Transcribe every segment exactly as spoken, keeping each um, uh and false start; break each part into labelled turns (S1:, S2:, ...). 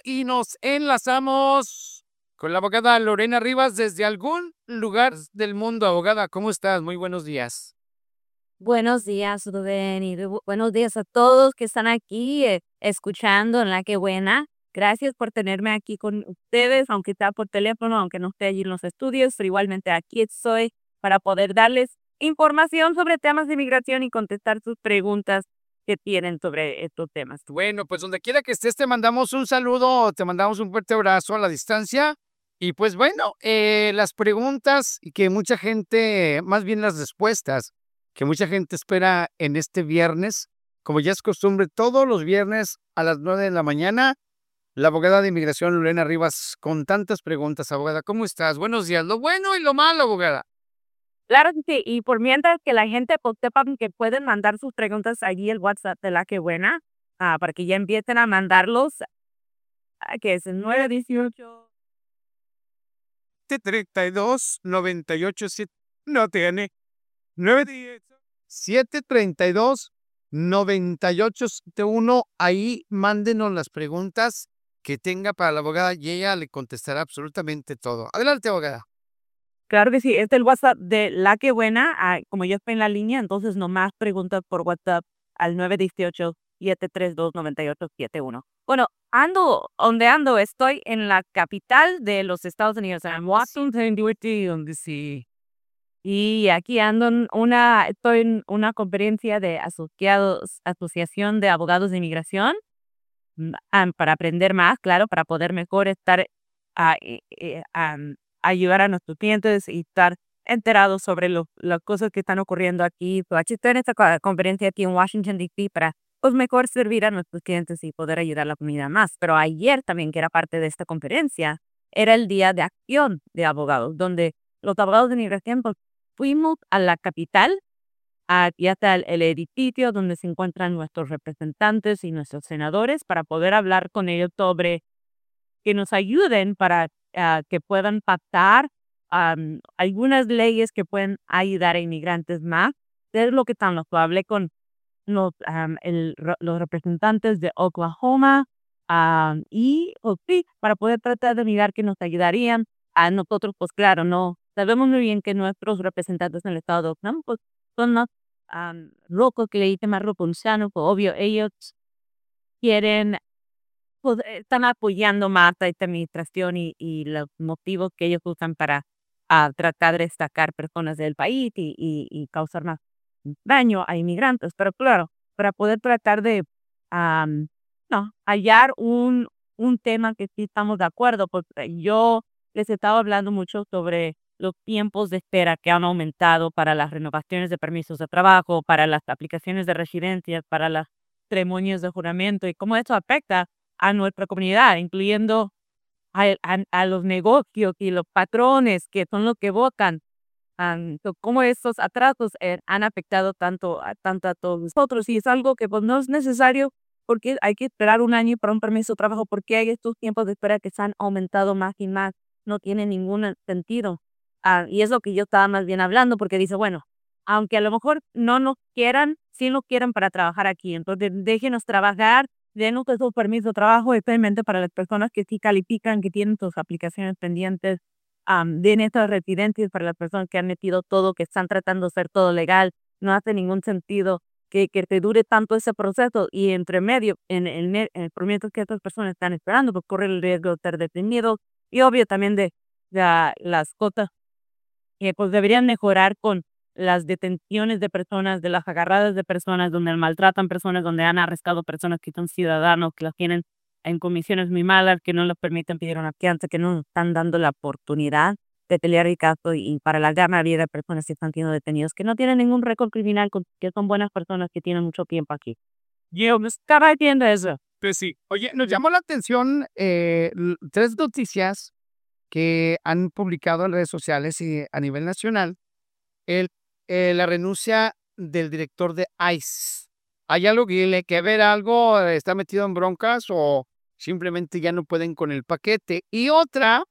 S1: y nos enlazamos con la abogada Lorena Rivas desde algún lugar del mundo. Abogada, ¿cómo estás? Muy buenos días.
S2: Buenos días, Rubén, y bu- buenos días a todos que están aquí eh, escuchando en La Que Buena. Gracias por tenerme aquí con ustedes, aunque está por teléfono, aunque no esté allí en los estudios, pero igualmente aquí estoy para poder darles información sobre temas de migración y contestar sus preguntas que tienen sobre estos temas.
S1: Bueno, pues donde quiera que estés, te mandamos un saludo, te mandamos un fuerte abrazo a la distancia. Y pues bueno, eh, las preguntas y que mucha gente, más bien las respuestas, que mucha gente espera en este viernes, como ya es costumbre, todos los viernes a las nueve de la mañana, la abogada de inmigración Lorena Rivas con tantas preguntas. Abogada, ¿cómo estás? Buenos días. Lo bueno y lo malo, abogada.
S2: Claro que sí, y por mientras que la gente pues, sepan que pueden mandar sus preguntas allí el WhatsApp de La Que Buena, ah, para que ya empiecen a mandarlos, ah, que es el nueve dieciocho.
S1: treinta y dos, noventa y ocho, siete, no tiene, nueve diez, siete treinta y dos, noventa y ocho setenta y uno. Ahí mándenos las preguntas que tenga para la abogada y ella le contestará absolutamente todo. Adelante, abogada.
S2: Claro que sí, es el WhatsApp de La Que Buena, ah, como yo estoy en la línea, entonces nomás pregunta por WhatsApp al nueve uno ocho, siete tres dos, nueve ocho siete uno. Bueno, ando, donde ando, estoy en la capital de los Estados Unidos, en Washington, D C. Y aquí ando en una, estoy en una conferencia de asociados, Asociación de Abogados de Inmigración, mm, am, para aprender más, claro, para poder mejor estar, ah, eh, eh, am, ayudar a nuestros clientes y estar enterados sobre lo, las cosas que están ocurriendo aquí. Pues aquí estoy en esta co- conferencia aquí en Washington, D C para pues mejor servir a nuestros clientes y poder ayudar a la comunidad más. Pero ayer también, que era parte de esta conferencia, era el Día de Acción de Abogados, donde los abogados de inmigración pues, fuimos a la capital. Aquí está el, el edificio donde se encuentran nuestros representantes y nuestros senadores para poder hablar con ellos sobre que nos ayuden para ah, que puedan pactar am, algunas leyes que pueden ayudar a inmigrantes más. Es lo que tan lo hablé con los, am, el re- los representantes de Oklahoma, am, y pues, sí, para poder tratar de mirar que nos ayudarían a nosotros, pues claro, no sabemos muy bien que nuestros representantes en el estado de Oklahoma pues, son más am, locos, que le dicen más republicanos, pues obvio, ellos quieren, pues, eh, están apoyando más a esta administración y, y los motivos que ellos usan para ah, tratar de destacar personas del país y, y, y causar más daño a inmigrantes. Pero claro, para poder tratar de am, no, hallar un, un tema que sí estamos de acuerdo, porque yo les estaba hablando mucho sobre los tiempos de espera que han aumentado para las renovaciones de permisos de trabajo, para las aplicaciones de residencias, para las ceremonias de juramento y cómo eso afecta a nuestra comunidad, incluyendo a, a- a los negocios y los patrones que son los que votan. Am, so, cómo estos atrasos eh, han afectado tanto a, tanto a todos nosotros. Y es algo que pues, no es necesario porque hay que esperar un año para un permiso de trabajo, porque hay estos tiempos de espera que se han aumentado más y más. No tiene ningún sentido. Ah, y es lo que yo estaba más bien hablando, porque dice, bueno, aunque a lo mejor no nos quieran, sí nos quieran para trabajar aquí. Entonces, déjenos trabajar, denos esos permisos de trabajo, especialmente para las personas que sí califican, que tienen sus aplicaciones pendientes, am, den estas residencias para las personas que han metido todo, que están tratando de hacer todo legal. No hace ningún sentido que, que te dure tanto ese proceso y entre medio, en el, me- en el promedio que estas personas están esperando, pues corre el riesgo de ser detenidos y obvio también de, la- las cosas que pues deberían mejorar con las detenciones de personas, de las agarradas de personas, donde maltratan personas, donde han arrestado personas que son ciudadanos, que las tienen en comisiones muy malas, que no les permiten pedir una fianza, que no nos están dando la oportunidad de pelear el caso y, y para la gran mayoría de personas que están siendo detenidos, que no tienen ningún récord criminal, con- que son buenas personas que tienen mucho tiempo aquí. Yo me estaba diciendo eso.
S1: Pues sí. Oye, nos llamó la atención eh, l- tres noticias que han publicado en redes sociales y a nivel nacional. El, eh, la renuncia del director de ICE. ¿Hay algo que le que ver algo? eh, ¿Está metido en broncas o simplemente ya no pueden con el paquete? Y otra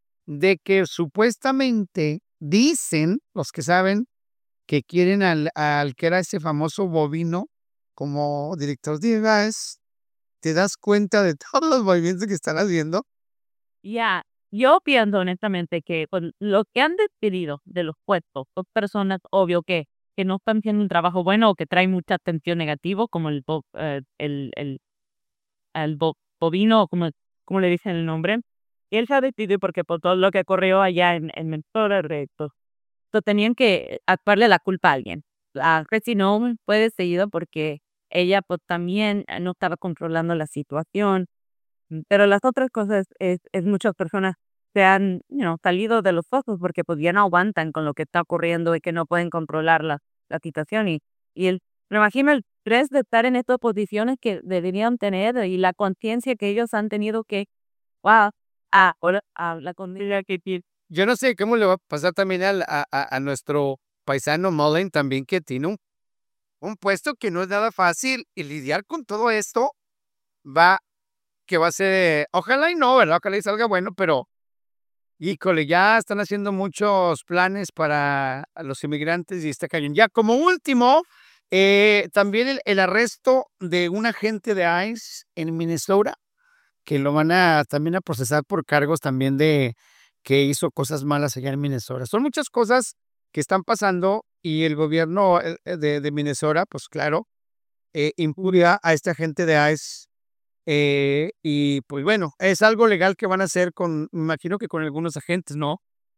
S1: de que supuestamente dicen los que saben que quieren al, al que era ese famoso bovino como director de ICE, te das cuenta de todos los movimientos que están haciendo.
S2: Ya, yo pienso honestamente que con lo que han despedido de los puestos, son personas, obvio, que, que no están haciendo un trabajo bueno o que traen mucha atención negativo, como el, bo- eh, el, el, el bo- bovino, o como, como le dicen el nombre. Y él se ha decidido porque por todo lo que ocurrió allá en, en Minnesota, recto, so, tenían que actuarle la culpa a alguien. A Chrissy no fue despedida porque ella pues también eh, no estaba controlando la situación. Mm, Pero las otras cosas es, es muchas personas se han, you know, salido de los focos porque pues ya no aguantan con lo que está ocurriendo y que no pueden controlar la, la situación. Y, y el, me imagino el estrés de estar en estas posiciones que deberían tener y la conciencia que ellos han tenido que, wow, a, ahora, a la conciencia que tienen.
S1: Yo no sé cómo le va a pasar también al a a a nuestro paisano Mullen también, que tiene un un puesto que no es nada fácil, y lidiar con todo esto va que va a ser ojalá y no, ¿verdad? Ojalá y salga bueno, pero híjole, ya están haciendo muchos planes para a los inmigrantes y está cayendo. Ya como último, eh, también el el arresto de un agente de ICE en Minnesota, que lo van a también a procesar por cargos también de que hizo cosas malas allá en Minnesota. Son muchas cosas que están pasando y el gobierno, eh, eh, de de Minnesota, pues claro, eh, impudia a este agente de ICE, eh, y pues bueno, es algo legal que van a hacer con me imagino que con algunos agentes, ¿no?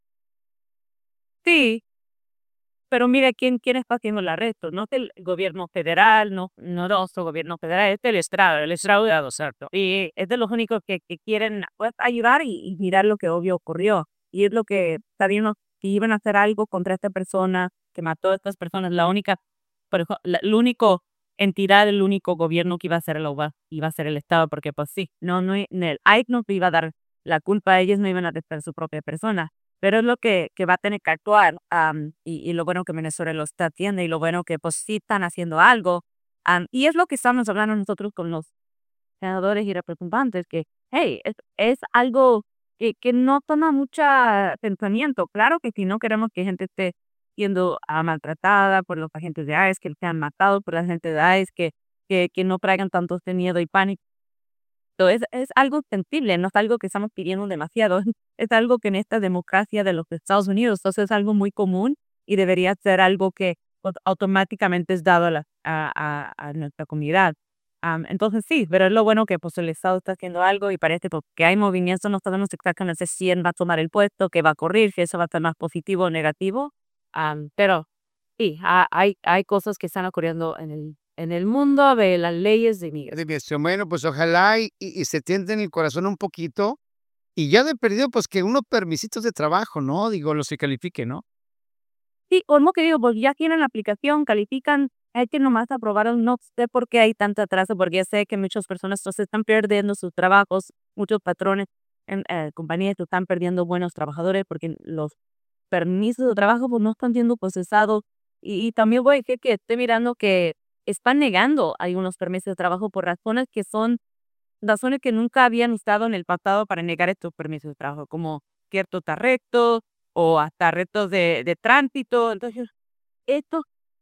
S2: Sí, pero mira quién, quién está haciendo el arresto. No es el gobierno federal, no, no nuestro gobierno federal, es el Estado, el Estado, ¿cierto? Y es de los únicos que, que quieren pues, ayudar y, y mirar lo que obvio ocurrió. Y es lo que sabíamos que iban a hacer algo contra esta persona que mató a estas personas. La única, por ejemplo, la, el único entidad, el único gobierno que iba a ser el iba, iba a ser el Estado, porque pues sí, no, no, i- el I C E no iba a dar la culpa, ellos no iban a arrestar a su propia persona. Pero es lo que, que va a tener que actuar, am, y, y lo bueno que Venezuela lo está haciendo y lo bueno que pues sí están haciendo algo. Am, y es lo que estamos hablando nosotros con los senadores y representantes, que, hey, es, es algo que, que no toma mucho pensamiento. Claro que si no queremos que gente esté siendo ah, maltratada por los agentes de ICE, que sean matados por la gente de ICE, que, que, que no traigan tanto este miedo y pánico. So, Es, es algo sensible, no es algo que estamos pidiendo demasiado, es algo que en esta democracia de los Estados Unidos, entonces es algo muy común y debería ser algo que pues, automáticamente es dado a, la- a, a- a nuestra comunidad. Am, entonces sí, pero es lo bueno que pues el Estado está haciendo algo y parece pues, que hay movimientos, no sabemos exactamente si él va a tomar el puesto, que va a correr, si eso va a ser más positivo o negativo. Am, pero sí, ha- hay, hay cosas que están ocurriendo en el, en el mundo de las leyes de
S1: De
S2: migración.
S1: mi bueno, pues ojalá y y y se tienten el corazón un poquito, y ya de perdido, pues que unos permisitos de trabajo, ¿no? Digo, los que califiquen, ¿no?
S2: Sí, o lo que digo, pues ya tienen la aplicación, califican, hay que nomás aprobaron, no sé por qué hay tanto atraso, porque ya sé que muchas personas entonces están perdiendo sus trabajos, muchos patrones en eh, compañías están perdiendo buenos trabajadores porque los permisos de trabajo pues no están siendo procesados. Y, y también voy a decir que estoy mirando que están negando algunos permisos de trabajo por razones que son razones que nunca habían estado en el pasado para negar estos permisos de trabajo, como ciertos tarretos o hasta retos de, de tránsito. Entonces, esto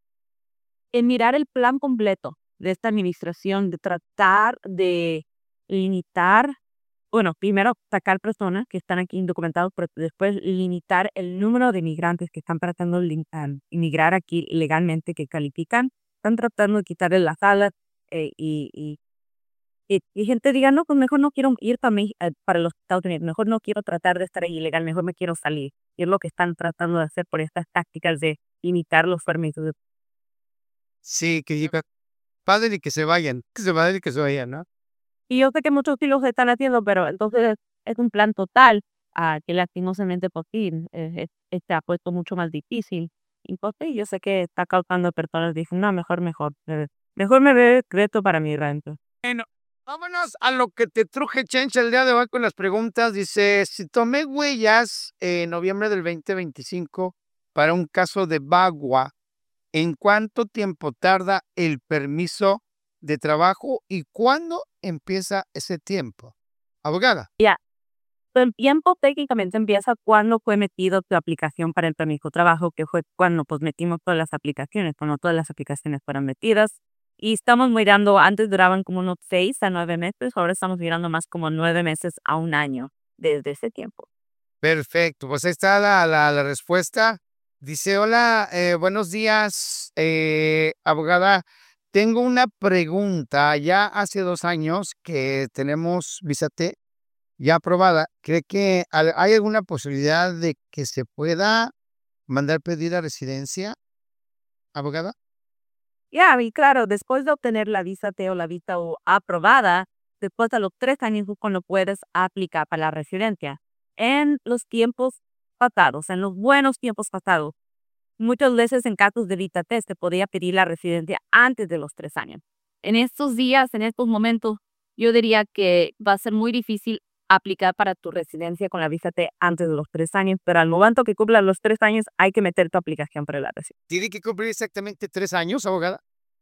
S2: es mirar el plan completo de esta administración, de tratar de limitar, bueno, primero sacar personas que están aquí indocumentados, pero después limitar el número de migrantes que están tratando de lim- am, inmigrar aquí legalmente, que califican. Están tratando de quitarles las alas eh, y, y y, y gente diga, no, pues mejor no quiero ir para, Mex- eh, para los Estados Unidos, mejor no quiero tratar de estar ahí ilegal, mejor me quiero salir. Y es lo que están tratando de hacer por estas tácticas de limitar los permisos.
S1: Sí, que diga padre y que se vayan, que se vayan y que se vayan, ¿no?
S2: Y yo sé que muchos sí los están haciendo, pero entonces es un plan total a que lastimosamente por fin eh, eh, se ha puesto mucho más difícil. Y pues sí, yo sé que está causando personas dicen, no, mejor, mejor, eh, mejor me ve crédito para mi renta.
S1: Bueno, vámonos a lo que te truje, Chencha, el día de hoy con las preguntas. Dice, si tomé huellas en noviembre del veinte veinticinco para un caso de Bagua, ¿en cuánto tiempo tarda el permiso de trabajo y cuándo empieza ese tiempo? Abogada.
S2: Ya, el tiempo técnicamente empieza cuando fue metido tu aplicación para el permiso de trabajo, que fue cuando pues metimos todas las aplicaciones, cuando todas las aplicaciones fueron metidas Y estamos mirando, antes duraban como unos seis a nueve meses, ahora estamos mirando más como nueve meses a un año desde ese tiempo.
S1: Perfecto, pues ahí está la la la respuesta. Dice: "Hola, eh, buenos días, eh, abogada. Tengo una pregunta. Ya hace dos años que tenemos visa T ya aprobada. ¿Cree que al hay alguna posibilidad de que se pueda mandar pedir la residencia, abogada?"
S2: Ya, y claro, después de obtener la visa T o la visa U aprobada, después de los tres años es cuando puedes aplicar para la residencia. En los tiempos pasados, en los buenos tiempos pasados, muchas veces en casos de visa T se podía pedir la residencia antes de los tres años. En estos días, en estos momentos, yo diría que va a ser muy difícil aplicar para tu residencia con la visa T antes de los tres años, pero al momento que cumplan los tres años hay que meter tu aplicación para la residencia.
S1: ¿Tiene que cumplir exactamente tres años, abogada?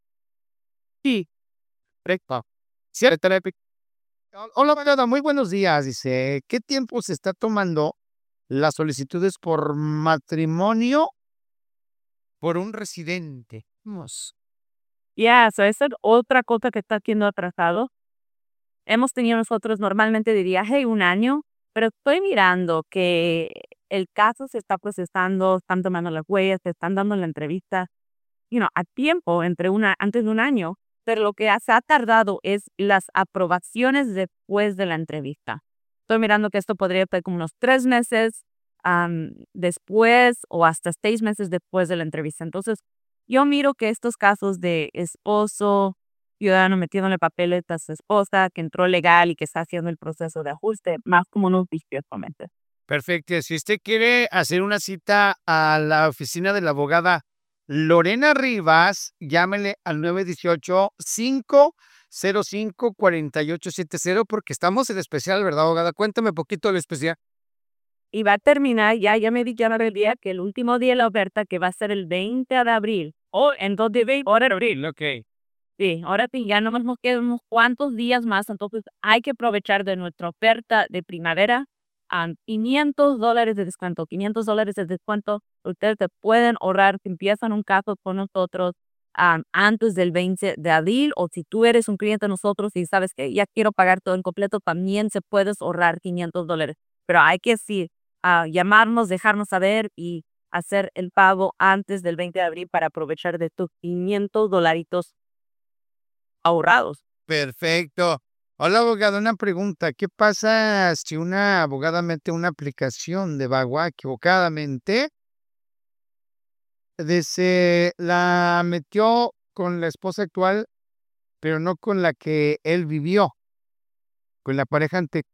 S2: Sí.
S1: Correcto. Cierto, Hol hola, abogada, muy buenos días. Dice, ¿qué tiempo se está tomando las solicitudes por matrimonio por un residente? Vamos.
S2: Ya, so esa es otra cosa que está siendo atrasado. Hemos tenido nosotros normalmente diría, hey, un año, pero estoy mirando que el caso se está procesando, están tomando las huellas, se están dando la entrevista, you know, a tiempo, entre una, antes de un año, pero lo que ha- se ha tardado es las aprobaciones después de la entrevista. Estoy mirando que esto podría ser como unos tres meses am, después o hasta seis meses después de la entrevista. Entonces, yo miro que estos casos de esposo, ciudadano metiéndole papeles a su esposa, que entró legal y que está haciendo el proceso de ajuste, más como unos viciosamente.
S1: Perfecto. Si usted quiere hacer una cita a la oficina de la abogada Lorena Rivas, llámele al nueve uno ocho, cinco cero cinco, cuatro ocho siete cero porque estamos en especial, ¿verdad, abogada? Cuéntame poquito del especial.
S2: Y va a terminar, ya, ya me di ya el día que el último día de la oferta, que va a ser el veinte de abril. Oh, entonces, veinte ahora de abril, ok. Sí, ahora sí, ya nomás nos quedan unos cuantos días más, entonces hay que aprovechar de nuestra oferta de primavera a quinientos dólares de descuento, quinientos dólares de descuento. Ustedes se pueden ahorrar si empiezan un caso con nosotros am, antes del veinte de abril, o si tú eres un cliente de nosotros y sabes que ya quiero pagar todo en completo, también se puedes ahorrar quinientos dólares. Pero hay que sí, ah, llamarnos, dejarnos saber y hacer el pago antes del veinte de abril para aprovechar de tus quinientos dolaritos ahorrados.
S1: Perfecto. Hola, abogado, una pregunta. ¿Qué pasa si una abogada mete una aplicación de Bagua equivocadamente? Dice, la metió con la esposa actual, pero no con la que él vivió, con la pareja ante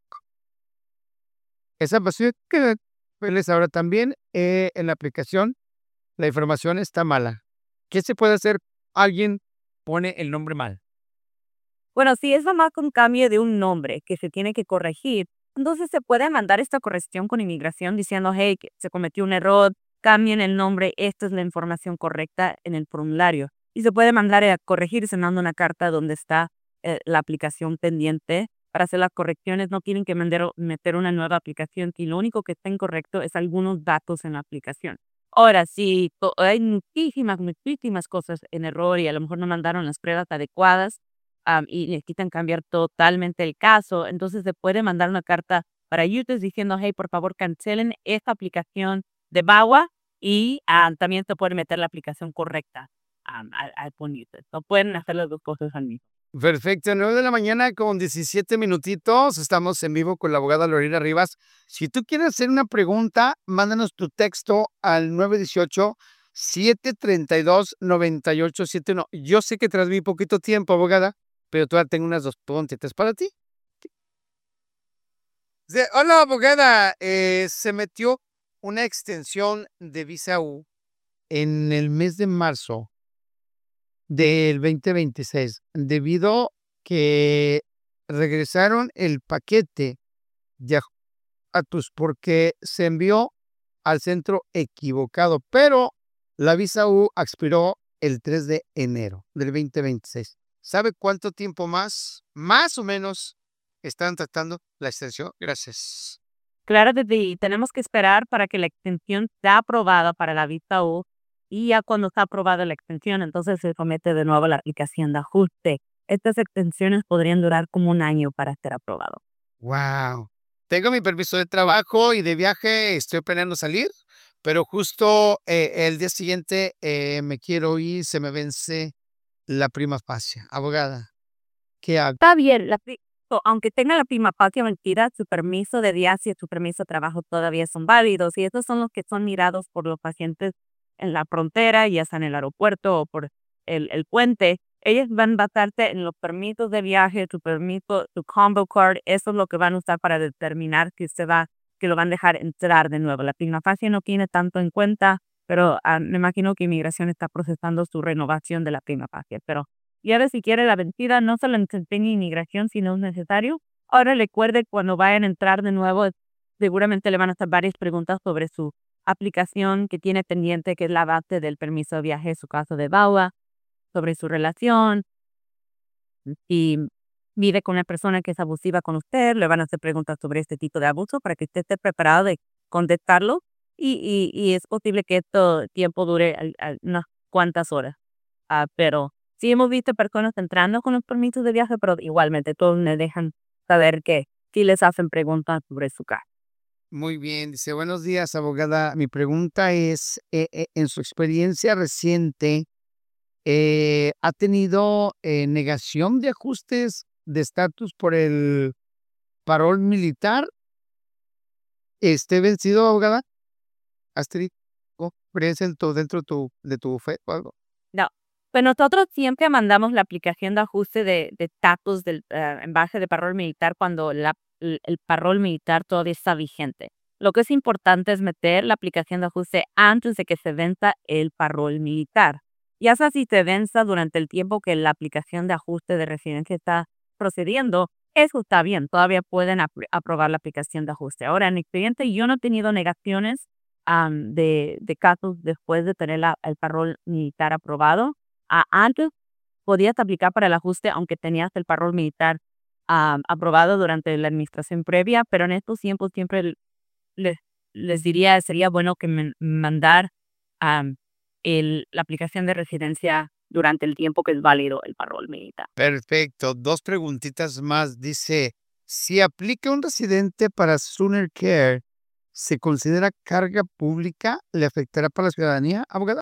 S1: esa pasión que pues ahora también eh, en la aplicación la información está mala. ¿Qué se puede hacer? Alguien pone el nombre mal.
S2: Bueno, si es nomás un cambio de un nombre que se tiene que corregir, entonces se puede mandar esta corrección con inmigración diciendo, hey, que se cometió un error, cambien el nombre, esta es la información correcta en el formulario. Y se puede mandar a corregir, se manda una carta donde está eh, la aplicación pendiente para hacer las correcciones. No tienen que mandar, meter una nueva aplicación y lo único que está incorrecto es algunos datos en la aplicación. Ahora, si to- hay muchísimas, muchísimas cosas en error y a lo mejor no mandaron las pruebas adecuadas, am, y necesitan cambiar totalmente el caso, entonces se puede mandar una carta para ayudas diciendo, hey, por favor, cancelen esta aplicación de Bagua y ah, también se puede meter la aplicación correcta am, al, al con Utah. No pueden hacer las dos cosas al mismo.
S1: Perfecto, nueve de la mañana con diecisiete minutitos. Estamos en vivo con la abogada Lorena Rivas. Si tú quieres hacer una pregunta, mándanos tu texto al nueve uno ocho, siete tres dos, nueve ocho siete uno. Yo sé que tras mi poquito tiempo, abogada, pero todavía tengo unas dos preguntitas para ti. Dice, hola, abogada. Eh, se metió una extensión de visa U en el mes de marzo del veinte veintiséis, debido que regresaron el paquete de Atus porque se envió al centro equivocado, pero la visa U expiró el tres de enero del veinte veintiséis. ¿Sabe cuánto tiempo más, más o menos, están tratando la extensión? Gracias.
S2: Claro que sí, tenemos que esperar para que la extensión sea aprobada para la visa U. y ya cuando está aprobada la extensión, entonces se somete de nuevo a la aplicación de ajuste. Estas extensiones podrían durar como un año para ser aprobado.
S1: Wow. Tengo mi permiso de trabajo y de viaje, estoy planeando salir, pero justo eh, el día siguiente eh, me quiero ir, se me vence la prima facie. Abogada, ¿qué hago?
S2: Está bien, la pri- so, aunque tenga la prima facie vencida, su permiso de viaje y su permiso de trabajo todavía son válidos y estos son los que son mirados por los pacientes en la frontera, ya sea en el aeropuerto o por el, el puente. Ellos van a basarse en los permisos de viaje, su permiso, su combo card, eso es lo que van a usar para determinar que usted va, que lo van a dejar entrar de nuevo. La prima facie no tiene tanto en cuenta, pero ah, me imagino que inmigración está procesando su renovación de la prima facie, pero y ahora si quiere la vencida, no se la desempeñe inmigración si no es necesario. Ahora recuerde cuando vayan a entrar de nuevo, seguramente le van a hacer varias preguntas sobre su aplicación que tiene pendiente, que es la base del permiso de viaje, su caso de B A U A, sobre su relación. Si vive con una persona que es abusiva con usted, le van a hacer preguntas sobre este tipo de abuso para que usted esté preparado de contestarlo. Y, y, y es posible que esto tiempo dure al- al- unas cuantas horas. Ah, pero sí hemos visto personas entrando con los permisos de viaje, pero igualmente todos me dejan saber que sí les hacen preguntas sobre su caso.
S1: Muy bien, dice, buenos días, abogada. Mi pregunta es, eh, eh, en su experiencia reciente, eh, ¿ha tenido eh, negación de ajustes de estatus por el parol militar? ¿Esté vencido, abogada? ¿Has tenido experiencia en tu- dentro de tu, de tu bufete o algo?
S2: No, pues nosotros siempre mandamos la aplicación de ajuste de de estatus del, eh, en base de parol militar cuando la el el parol militar todavía está vigente. Lo que es importante es meter la aplicación de ajuste antes de que se venza el parol militar. Ya sea si se venza durante el tiempo que la aplicación de ajuste de residencia está procediendo, eso está bien, todavía pueden apr aprobar la aplicación de ajuste. Ahora, en mi expediente, yo no he tenido negaciones am, de, de casos después de tener la- el parol militar aprobado. Ah, antes podías aplicar para el ajuste aunque tenías el parol militar am, aprobado durante la administración previa, pero en estos tiempos siempre l- les, les diría, sería bueno que me mandar am, el, la aplicación de residencia durante el tiempo que es válido el parol militar.
S1: Perfecto. Dos preguntitas más. Dice, si aplica un residente para Sooner Care, ¿se considera carga pública? ¿Le afectará para la ciudadanía, abogada?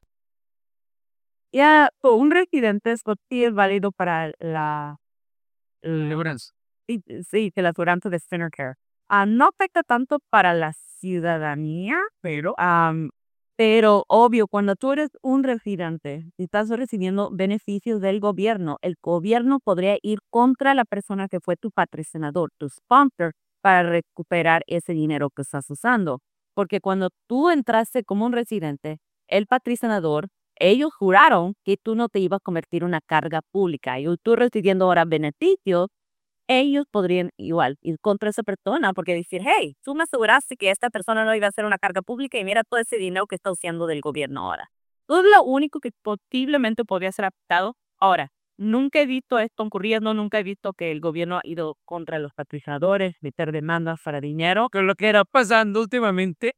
S2: Ya, so, un residente es sí es válido para la
S1: Seguranza.
S2: Sí, sí, que la aseguranza de Center Care. Ah, no afecta tanto para la ciudadanía,
S1: Pero,
S2: am, pero obvio, cuando tú eres un residente y estás recibiendo beneficios del gobierno, el gobierno podría ir contra la persona que fue tu patrocinador, tu sponsor, para recuperar ese dinero que estás usando. Porque cuando tú entraste como un residente, el patrocinador, ellos juraron que tú no te ibas a convertir en una carga pública y tú recibiendo ahora beneficios ellos podrían igual ir contra esa persona porque decir, hey, tú me aseguraste que esta persona no iba a ser una carga pública y mira todo ese dinero que está usando del gobierno ahora. Eso es lo único que posiblemente podría ser afectado. Ahora, nunca he visto esto ocurriendo, nunca he visto que el gobierno ha ido contra los patrocinadores, meter demandas para dinero.
S1: con lo que era pasando últimamente.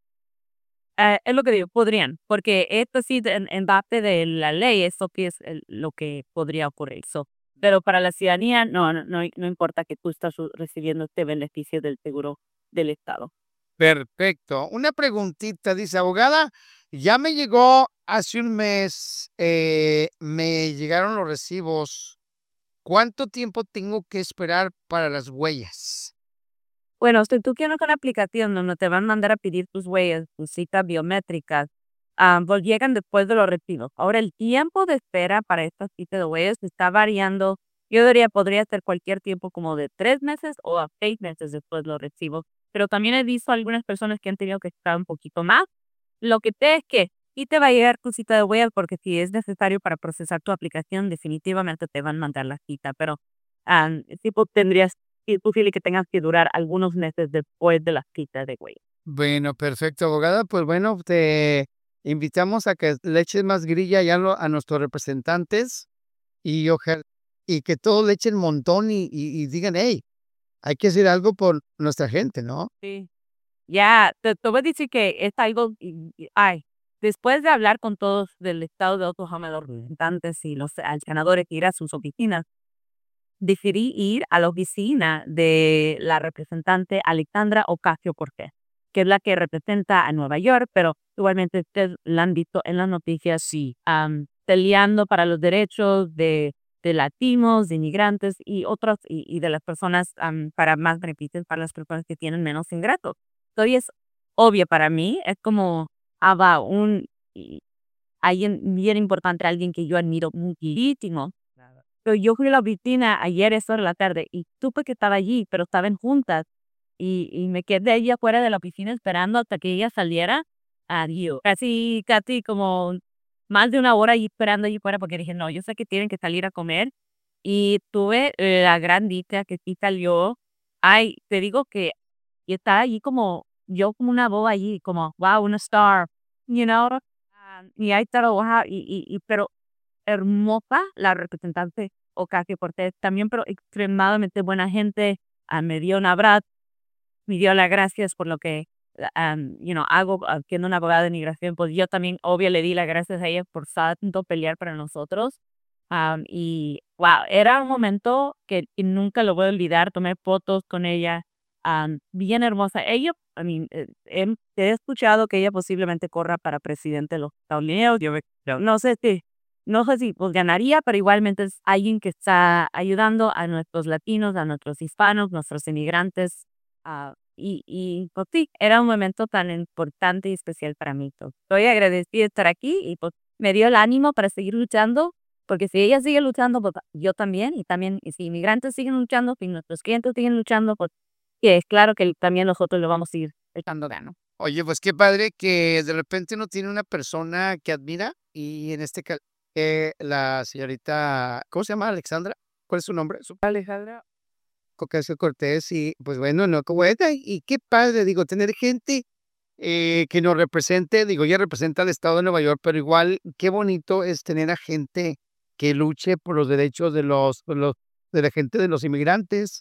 S2: Eh, es lo que digo, podrían, porque esto sí, de- en, en base de la ley, eso que es el- lo que podría ocurrir. So, pero para la ciudadanía, no, no, no, no importa que tú estás u- recibiendo este beneficio del seguro del Estado.
S1: Perfecto. Una preguntita, dice, abogada, ya me llegó hace un mes, eh, me llegaron los recibos. ¿Cuánto tiempo tengo que esperar para las huellas?
S2: Bueno, si tú tienes una aplicación donde te van a mandar a pedir tus huellas, tus citas biométricas, ah, pues llegan después de los recibos. Ahora, el tiempo de espera para estas citas de huellas está variando. Yo diría, podría ser cualquier tiempo como de tres meses o a seis meses después de los recibos. Pero también he visto algunas personas que han tenido que esperar un poquito más. Lo que sé es que sí te va a llegar tu cita de huellas porque si es necesario para procesar tu aplicación, definitivamente te van a mandar la cita. Pero ah, sí pues, tendrías es posible que tengas que durar algunos meses después de la cita de huellas.
S1: Bueno, perfecto, abogada. Pues bueno, te invitamos a que le eches más grilla ya lo- a nuestros representantes y ojalá y que todos le echen montón y, y, y digan, hey, hay que hacer algo por nuestra gente, ¿no?
S2: Sí. Ya, te, te voy a decir que es algo, y- y- ay, después de hablar con todos del estado de Oklahoma, los representantes y los al senadores que ir a sus oficinas, decidí ir a la oficina de la representante Alexandra Ocasio-Cortez, que es la que representa a Nueva York, pero igualmente ustedes la han visto en las noticias,
S1: Sí.
S2: am, peleando para los derechos de, de latinos, de inmigrantes y otros, y, y de las personas, am, para más beneficios para las personas que tienen menos ingresos. Entonces es obvio para mí, es como, ah, va, un, y- alguien bien importante, alguien que yo admiro muchísimo. Pero yo fui a la oficina ayer, eso de la tarde, y supe que estaba allí, pero estaban juntas. Y, y me quedé allí afuera de la oficina esperando hasta que ella saliera. Adiós. Casi, casi como más de una hora allí esperando allí fuera porque dije, no, yo sé que tienen que salir a comer. Y tuve eh, la gran dicha que sí salió. Ay, te digo que y estaba allí como, yo como una boba allí, como, wow, una star, you know. Ah, y ahí estaba, wow, y, y, y, pero hermosa la representante Ocasio-Cortez también, pero extremadamente buena gente. Ah, me dio un abrazo, me dio las gracias por lo que, um, you know, hago ah, siendo una abogada de inmigración. Pues yo también, obvio, le di las gracias a ella por tanto pelear para nosotros. Am, y wow, era un momento que, que nunca lo voy a olvidar. Tomé fotos con ella, am, bien hermosa. Ella, I mean, eh, em- he escuchado que ella posiblemente corra para presidente de los Estados Unidos. Yo, ve- yo no sé si, no sé si pues ganaría, pero igualmente es alguien que está ayudando a nuestros latinos, a nuestros hispanos, nuestros inmigrantes. ah, y, y pues sí, era un momento tan importante y especial para mí. So, estoy agradecida de estar aquí y pues me dio el ánimo para seguir luchando porque si ella sigue luchando, pues yo también, y también, y si inmigrantes siguen luchando, si nuestros clientes siguen luchando, pues que es claro que también nosotros lo vamos a ir echando ganas.
S1: Oye, pues qué padre que de repente uno tiene una persona que admira y en este caso, la señorita, ¿cómo se llama? Alexandra, ¿cuál es su nombre? Su
S2: Alejandra.
S1: Ocasio-Cortez y pues bueno, no, como esta, y qué padre, digo, tener gente eh, que nos represente, digo, ella representa al estado de Nueva York, pero igual qué bonito es tener a gente que luche por los derechos de los, de los, de la gente de los inmigrantes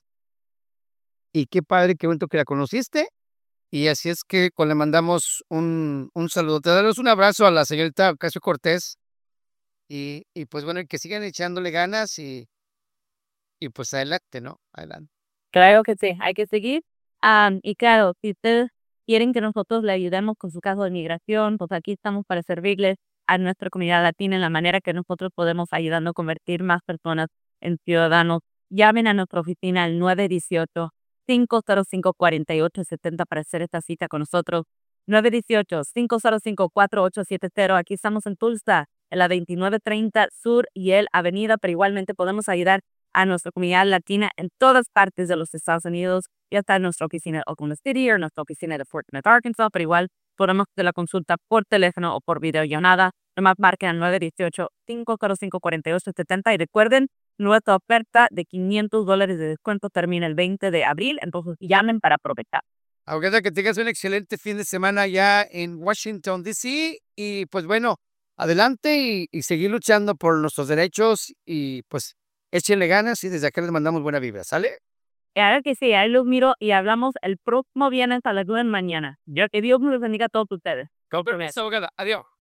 S1: y qué padre, qué bonito que la conociste. Y así es que pues, le mandamos un, un saludo. Te damos un abrazo a la señorita Ocasio Cortés y, y pues bueno, y que sigan echándole ganas y, y pues adelante, ¿no? Adelante.
S2: Claro que sí, hay que seguir. Am, y claro, si ustedes quieren que nosotros le ayudemos con su caso de migración, pues aquí estamos para servirles a nuestra comunidad latina en la manera que nosotros podemos ayudando a convertir más personas en ciudadanos. Llamen a nuestra oficina al nueve uno ocho, cinco cero cinco, cuatro ocho siete cero para hacer esta cita con nosotros. nueve uno ocho, cinco cero cinco, cuatro ocho siete cero. Aquí estamos en Tulsa, en la veintinueve treinta Sur y el Avenida, pero igualmente podemos ayudar a nuestra comunidad latina en todas partes de los Estados Unidos. Ya está en nuestra oficina de Oklahoma City o nuestra oficina de Fort Smith, Arkansas, pero igual podemos hacer la consulta por teléfono o por videollamada. Nomás marquen al nueve uno ocho, cinco cero cinco, cuatro ocho siete cero y recuerden, nuestra oferta de quinientos dólares de descuento termina el veinte de abril, entonces llamen para aprovechar.
S1: Aguarda que tengas un excelente fin de semana ya en Washington, D C y pues bueno, adelante y, y seguir luchando por nuestros derechos y pues échenle ganas y desde acá les mandamos buena vibra, ¿sale?
S2: Claro que sí, ahí los miro y hablamos el próximo viernes a las nueve de la mañana. Yo que Dios me los bendiga a todos ustedes.
S1: Con permiso, abogada. Adiós.